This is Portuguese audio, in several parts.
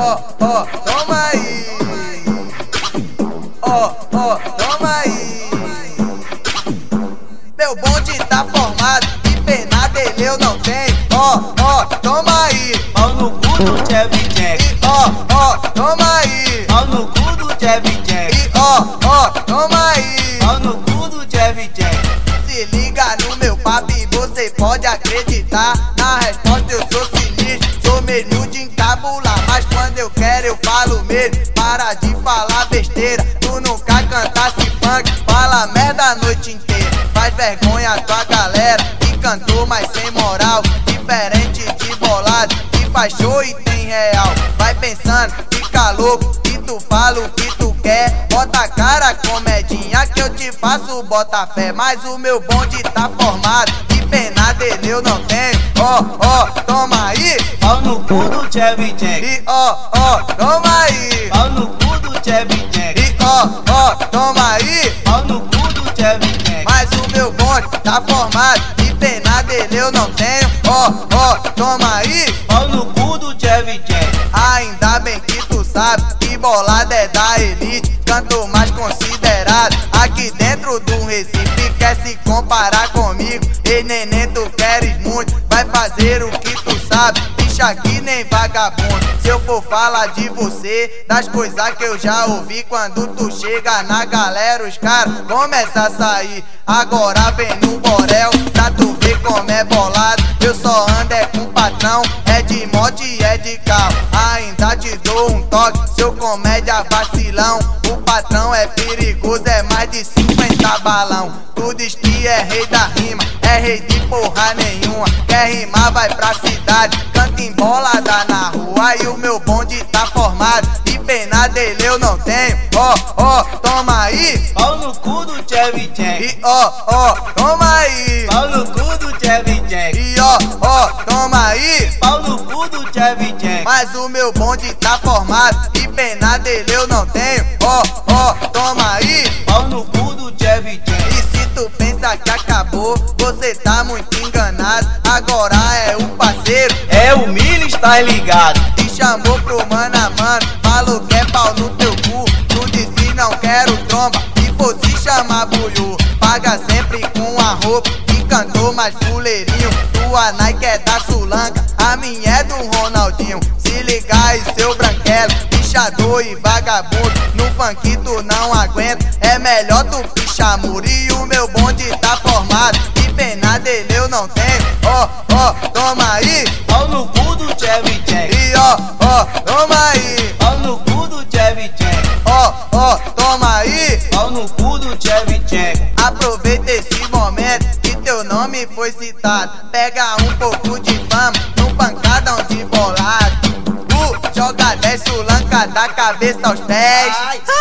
ó, toma aí. Ó, toma aí. Meu bonde tá formado e pena dele eu não tenho. Ó, toma aí. Pau no cu do Chevy Jack. E ó, toma aí. Pau no cu do Chevy Jack. E ó, toma aí. Pau no cu do Chevy Jack. Se liga no meu papo e você pode acreditar. Na resposta eu sou sinistro, sou meio de encabular. Mas quando eu quero eu falo mesmo. Para de falar besteira, tu nunca cantasse funk. Fala merda a noite inteira. Faz vergonha a tua galera que cantou mas sem moral. Diferente de bolado que faz show e tem real. Vai pensando, fica louco, que tu fala o que tu quer. Bota a cara, comedinha, que eu te faço, bota fé. Mas o meu bonde tá formado e pena dele eu não tenho. Ó, toma aí. Pau no cu do Chevy Jack. E ó, toma aí. Pau no cu do Chevy Jack. E ó, toma aí. Pau no cu do Chevy Jack. Mas o meu bonde tá formado e pena dele eu não tenho. Ó, toma aí. Pau no cu do Chevy Jack. Ainda bem que tu sabe que bolada é da elite, canto mais considerado aqui dentro do Recife. Quer se comparar comigo? Ei, neném, tu queres muito, vai fazer o que tu sabe, bicha aqui nem vagabundo. Se eu for falar de você, das coisas que eu já ouvi, quando tu chega na galera os caras começam a sair. Agora vem no borel pra tu ver como é bolado. Eu só ando é com patrão, é de moto e é de carro. Ainda te dou um toque, seu comédia vacilão. O patrão é perigoso, é mais de 50 balão. Tu diz que é rei da rima, é rei de porra nenhuma. Quer rimar, vai pra cidade, canta embolada na rua. E o meu bonde tá formado e pena dele eu não tenho. Ó, toma aí. Pau no cu do Chevy Jack. E ó, toma aí. Pau no cu do Chevy Jack. E ó, toma aí. Pau no cu do Chevy Jack. Mas o meu bonde tá formado e pena dele eu não tenho. Ó, toma aí. Pau no cu do Chevy Jack. E se tu pensa que acabou, você tá muito enganado. Agora é o parceiro, É o milho, está ligado. te chamou pro mano a mano, falou que é pau no teu cu. Tu disse não quero tromba, se fosse chamar bulhô. Paga sempre com a roupa que cantou mais fuleirinho. Tua Nike é da Sulanca, a minha é do Ronaldinho. Se ligar aí seu branquelo, pichador e vagabundo. No funk tu não aguenta, é melhor tu pichar muro. E o meu bonde tá formado e pena dele eu não tenho. Ó, toma aí. Pau no cu do Chevy Jack. E ó, toma aí. Pau no cu do Chevy Jack. Ó, toma aí. Pau no cu do Chevy Jack. Aproveita esse momento que teu nome foi citado. Pega um pouco de fama no pancadão de bolado. Joga 10 Sulanca da cabeça aos pés.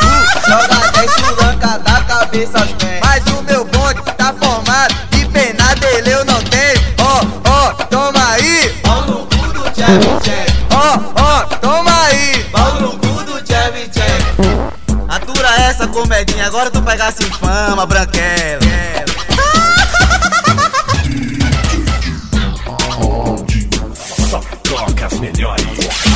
Joga 10 Sulanca da cabeça aos pés. Mas o meu bonde tá formado e pena dele eu não tenho. Ó, toma aí. Pau no cu do Chevy Jack. Ó, toma aí. Pau no cu do Chevy Jack. Atura essa comedinha, agora tu pegasse fama, branquela. Só toca as melhores.